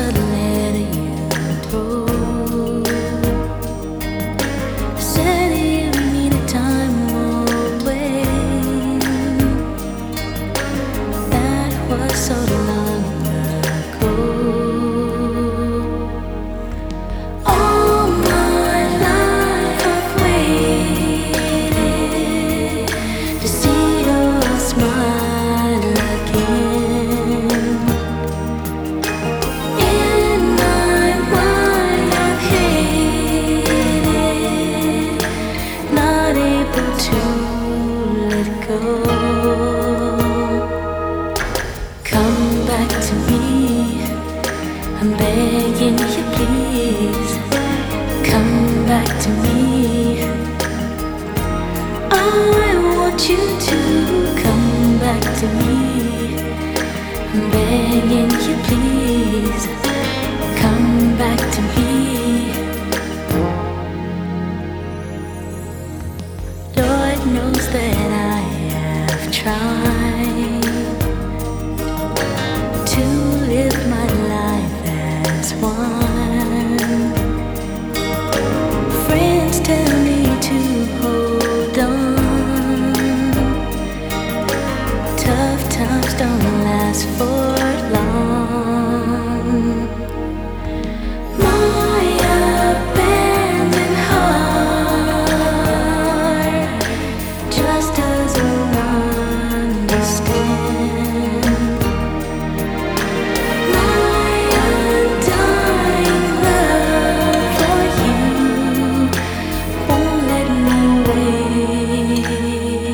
the letter you wrote. Said you needed time away. That was so long ago. All my life I've waited to see your smile again. In my mind I've hated, not able to let go. Come back to me, I'm begging you please. Come back to me, I want you to come back to me. I'm begging you please. Come back to me. Lord knows that I have tried to live my life as one. Friends tell me to hold on. Tough times don't last for long. My abandoned heart just doesn't understand. My undying love for you won't let me wait.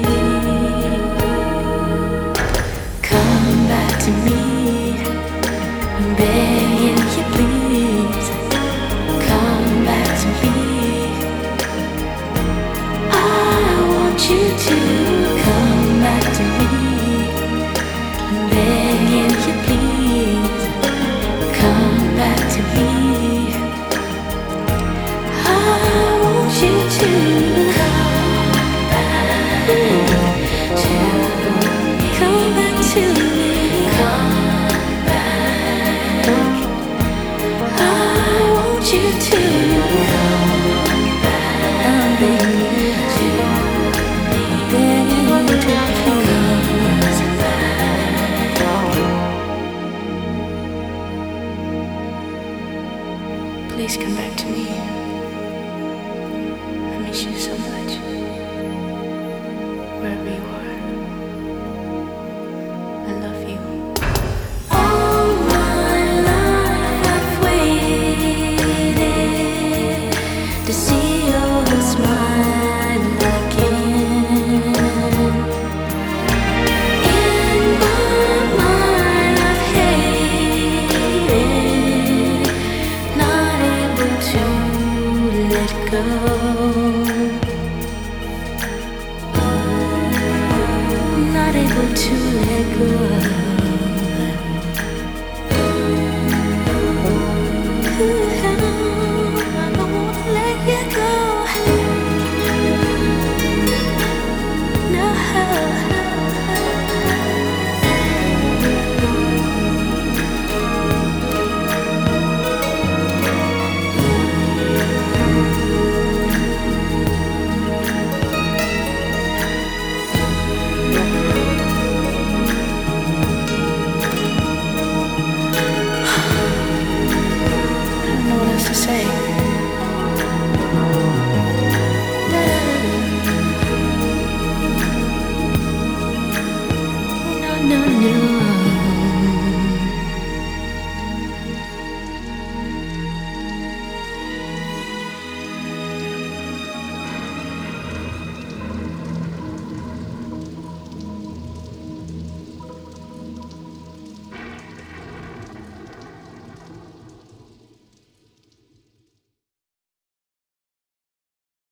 Come back to me, I'm begging you please. Come back to me, I want you to come back to me. I'm begging you please. Come back to me, I want you to come back to me. Come back to me. Come back. I want you to come back. I'm begging you to me. Begging you to please. Please come back to me. I miss you so much. Wherever you are, I love you. All my life I've waited to see your smile again. In my mind I've hated, not able to let go. Not able to let go. I don't wanna let you go. No. I don't know what else to say. No.